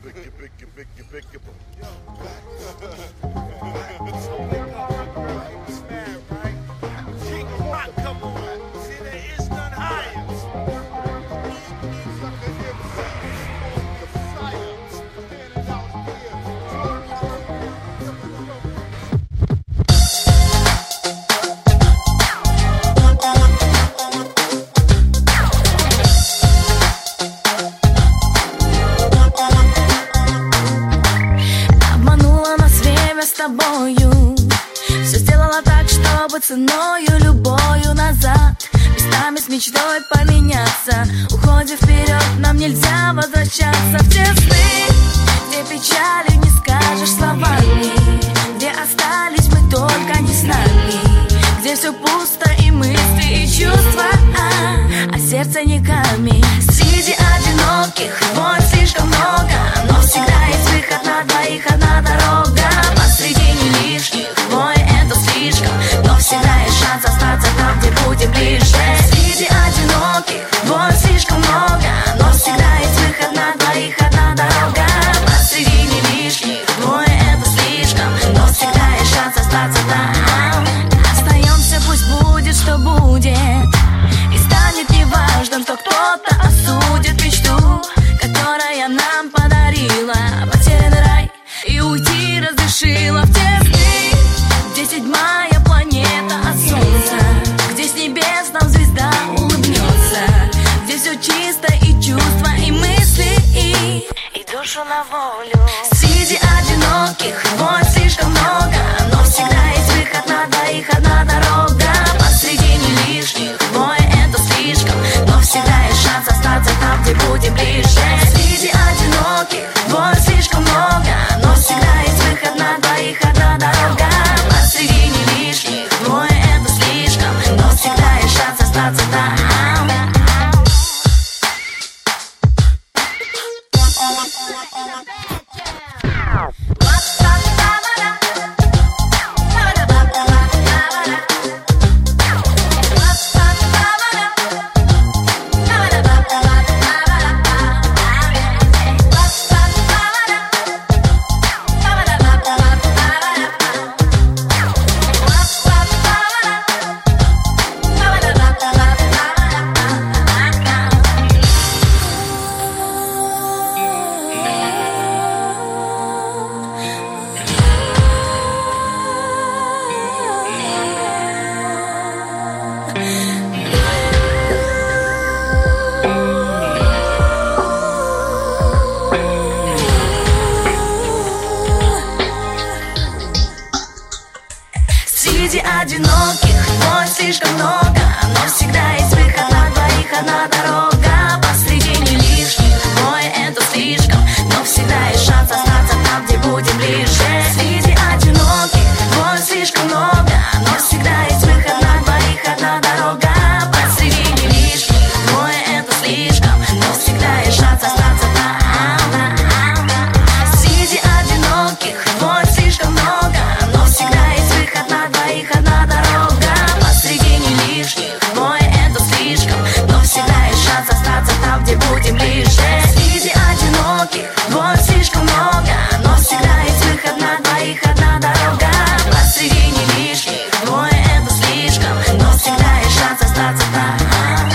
Все сделала так, чтобы ценою любою назад местами с мечтой поменяться. Уходим вперед, нам нельзя возвращаться в те сны, где печали не скажешь словами, где остались мы только не с нами, где все пусто и мысли, и чувства, а сердце не камень. Среди одиноких вон слишком много, но всегда есть выход на двоих, одна дорога. Посредине лишних бой это слишком, но всегда есть шанс остаться там, где будем ближе. Среди одиноких вон слишком много, но всегда есть выход на двоих, одна дорога. Посредине лишних бой это слишком, но всегда есть шанс остаться там. Остаемся, пусть будет, что будет, и станет неважным, что кто-то осудит мечту, которая нам подарила потерянный рай и уйти разрешила в те сны, где седьмая планета от солнца, где с небес нам звезда улыбнется, где все чисто и чувства, и мысли, и душу на волю. Среди одиноких вон слишком много, но всегда есть выход на двоих, одна дорога. Посредине лишних бой это слишком, но всегда есть шанс остаться там, где будем ближе. Среди одиноких вон слишком много, но всегда есть выход на двоих, одна дорога. Посредине лишних бой это слишком, но всегда есть шанс остаться там. Среди одиноких вон слишком много, но всегда есть выход на двоих, одна дорога. Посредине лишних бой это слишком, но всегда есть шанс остаться там, где будем ближе. Среди одиноких вон слишком много, но всегда есть выход на двоих, одна дорога. Посредине лишних бой это слишком, но всегда есть шанс остаться там. Среди одиноких вон слишком много, но всегда есть выход на двоих, одна дорога. Посредине лишних бой это слишком, но всегда есть шанс остаться там, где будем ближе. Среди одиноких вон слишком много, но всегда есть выход на двоих, одна дорога. Посредине лишних бой это слишком, но всегда есть шанс остаться там.